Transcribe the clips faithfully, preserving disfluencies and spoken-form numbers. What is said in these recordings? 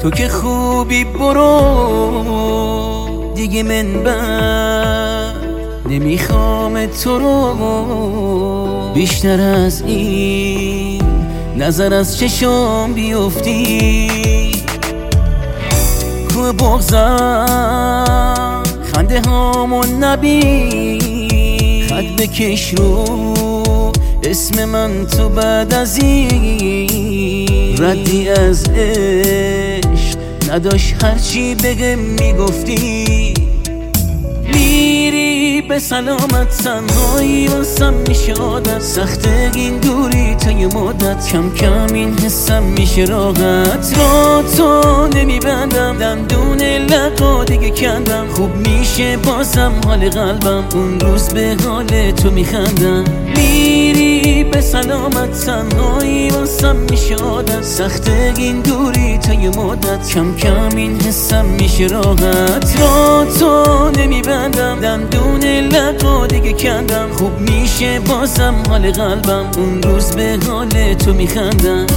تو که خوبی برو دیگه من بر نمیخوام تو رو بیشتر از این نظر از چشم بیفتی. کوه بغضم خنده هامون نبین، خط بکش رو اسم من تو بعد از این ردی از عشق نداشت، هرچی بگه میگفتی. میری به سلامت تنهایی واسم میشه عادت، سخته این دوری تا یه مدت، کم کم این حسم میشه راحت. را تو نمیبندم دندون لقا دیگه کندم، خوب میشه بازم حال قلبم اون روز به حال تو میخندم. میری به سلامت تنهایی واسم میشه عادت، سخته این دوری تا یه مدت، کم کم این حسم میشه راحت. را تو نمیبندم دندون لقا دیگه کندم، خوب میشه بازم حال قلبم اون روز به حال تو میخندم.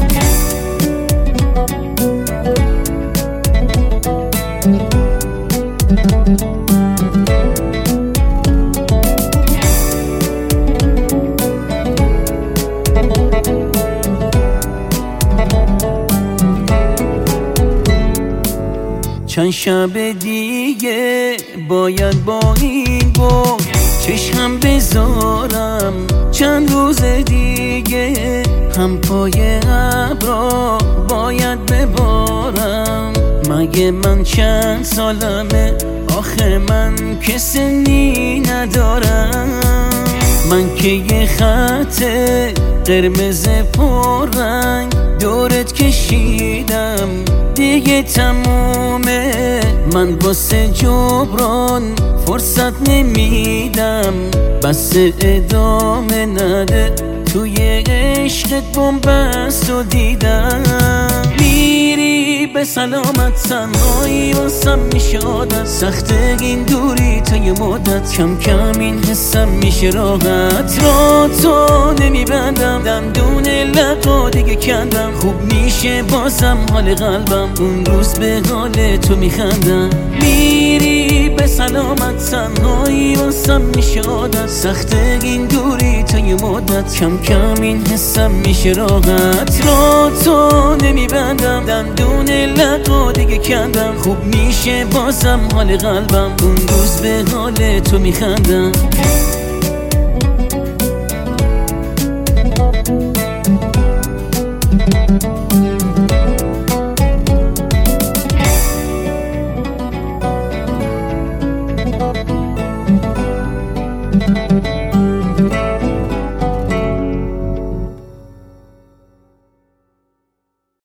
چند شب دیگه باید با این بود چشم بذارم، چند روز دیگه هم پای ابرا باید ببارم. مگه من چند سالمه آخه من که سنی ندارم، من که یه خط قرمز پررنگ دورت کشیدم دیگه تمومه. من واسه جبران فرصت نمیدم، بس ادامه نده توی عشقت بنبست و دیدم. میری به سلامت تنهایی واسم میشه عادت، سخته این دوری تا یه مدت، کم کم این حسم میشه راحت. را تو نمیبندم دندون لقا دیگه کندم، خوب میشه بازم حال قلبم اون روز به حال تو میخندم. میری به سلامت تنهایی واسم میشه عادت، سخته این دوری تا یه مدت، کم کم این حسم میشه راحت. را تو نمیبندم دندون لقا دیگه کندم، خوب میشه بازم حال قلبم اون روز به حال تو میخندم.